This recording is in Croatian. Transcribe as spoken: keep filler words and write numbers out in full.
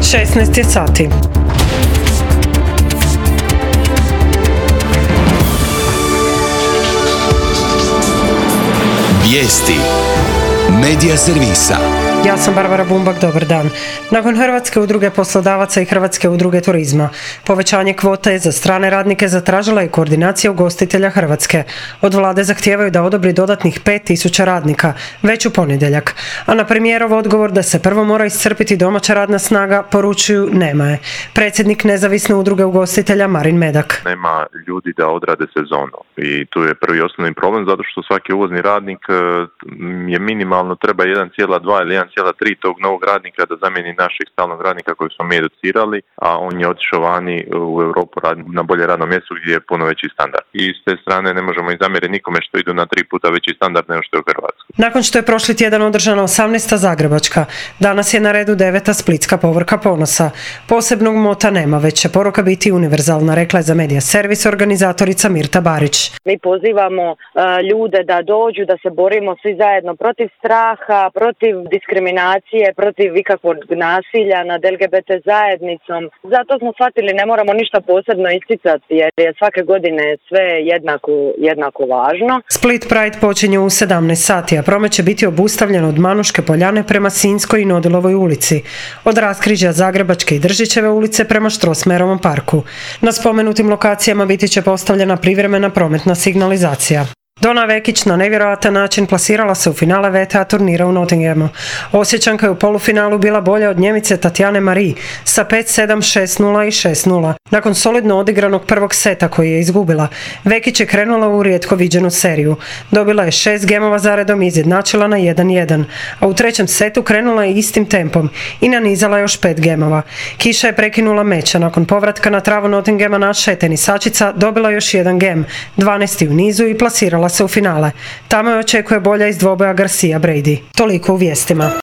šesnaest je sati. Vijesti Medija servisa. Ja sam Barbara Bumbak, dobar dan. Nakon Hrvatske udruge poslodavaca i Hrvatske udruge turizma, povećanje kvote za strane radnike zatražila je koordinacija ugostitelja Hrvatske. Od vlade zahtijevaju da odobri dodatnih pet tisuća radnika, već u ponedjeljak. A na premijerov odgovor da se prvo mora iscrpiti domaća radna snaga, poručuju nema je. Predsjednik nezavisne udruge ugostitelja Marin Medak. Nema ljudi da odrade sezonu i tu je prvi osnovni problem zato što svaki uvozni radnik je minimalno treba jedan zarez dva ili jedan zarez tri tog novog radnika da zamijeni našeg stalnog radnika kojeg smo mi educirali, a on je otišao vani u Europu raditi na bolje radno mjesto gdje je puno veći standard. I s te strane ne možemo i zamjeriti nikome što idu na tri puta veći standard nego što je u Hrvatskoj. Nakon što je prošli tjedan održana osamnaesta Zagrebačka, danas je na redu deveta Splitska povorka ponosa. Posebnog mota nema, već će poruka biti univerzalna, rekla je za Medija servis organizatorica Mirta Barić. Mi pozivamo uh, ljude da dođu, da se borimo svi zajedno protiv straha, protiv diskriminacije, protiv ikakvog nasilja nad el ge be te zajednicom. Zato smo shvatili ne moramo ništa posebno isticati jer je svake godine sve jednako, jednako važno. Split Pride počinje u sedamnaest sati, a promet će biti obustavljen od Manuške poljane prema Sinjskoj i Nodilovoj ulici, od raskrižja Zagrebačke i Držićeve ulice prema Štrosmayerovom parku. Na spomenutim lokacijama biti će postavljena privremena prometna signalizacija. Dona Vekić na nevjerojatan način plasirala se u finale ve te a turnira u Nottinghamu. Osječanka je u polufinalu bila bolja od Njemice Tatjane Marie sa pet sedam, šest nula i šest nula. Nakon solidno odigranog prvog seta koji je izgubila, Vekić je krenula u rijetko viđenu seriju. Dobila je šest gemova zaredom i izjednačila na jedan jedan, a u trećem setu krenula je istim tempom i nanizala još pet gemova. Kiša je prekinula meč, a nakon povratka na travu Nottinghama naša je tenisačica dobila još jedan gem, dvanaesti u nizu i plasirala se u finale. Tamo je očekuje bolja iz dvoboja Garcia Brady. Toliko u vijestima.